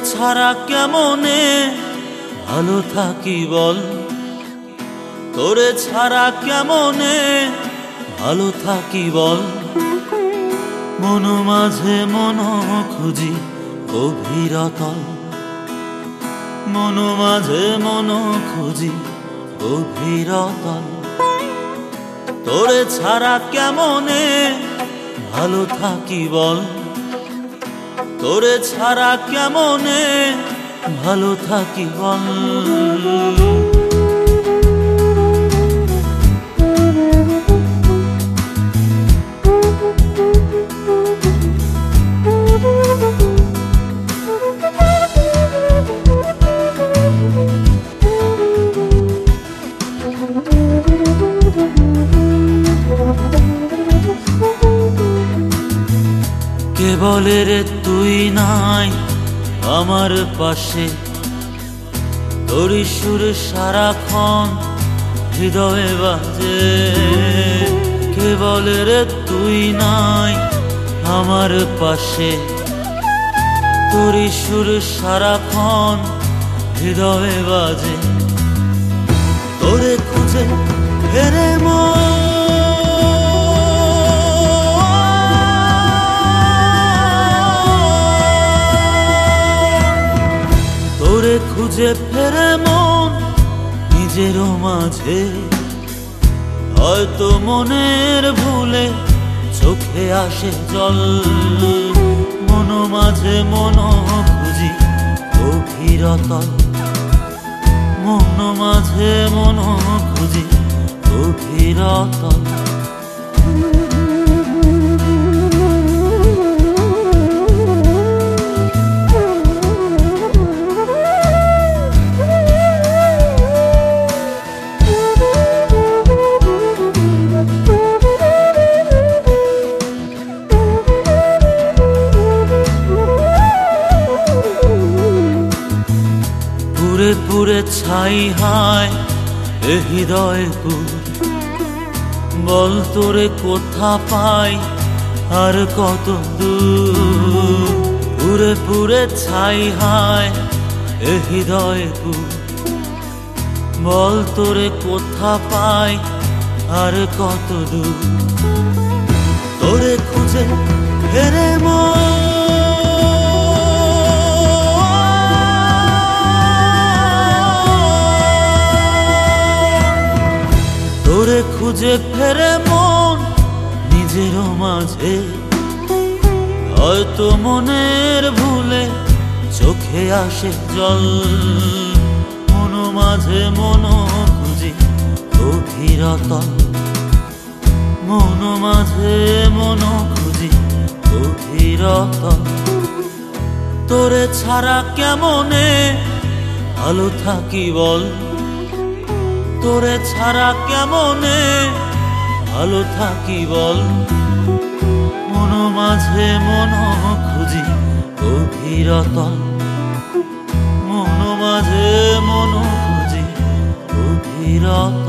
ছাড়া কেমনে ভালো থাকি বল, তোরে ছাড়া কেমনে ভালো থাকি বল। মন মাঝে মন খুঁজি গভীরতল, মন মাঝে মন খুঁজি গভীরতল। তোরে ছাড়া কেমনে ভালো থাকি বল, তোরে ছাড়া কেমনে ভালো থাকি বল। কে বলে রে তুই নাই আমার পাশে, তোরি সুর সারাক্ষণ হৃদয়ে বাজে। কে বলে রে তুই নাই আমার পাশে, তোরি সুর সারাক্ষণ হৃদয়ে বাজে। তোরে খুঁজে ফেরে মন, তোরে খুঁজে ফেরে মন নিজের মাঝে। হয়তো মনের ভুলে চোখে আসে জল, মন মাঝে মন খুঁজি গভীরতল, মন মাঝে মন খুঁজি গভীরতল। পুরে পুরে ছাই হায় এ হৃদয় পুর, বল তোরে কোথা পাই আর কত দূর। পুরে পুরে ছাই হায় এ হৃদয় পুর, বল তোরে কোথা পাই আর কত দূর। তোরে খুঁজে ফেরে মন, তোরে খুঁজে ফেরে মন নিজের মাঝে। হয়তো মনের ভুলে চোখে আসে জল, মন মাঝে মন খুঁজি গভীরতল, মন মাঝে মন খুঁজি গভীরতল। তোরে ছাড়া কেমনে ভালো থাকি বল, তোরে ছাড়া কেমনে ভালো থাকি বল। মন মাঝে মন খুঁজি গভীরতল, মন মাঝে মন খুঁজি গভীরতল।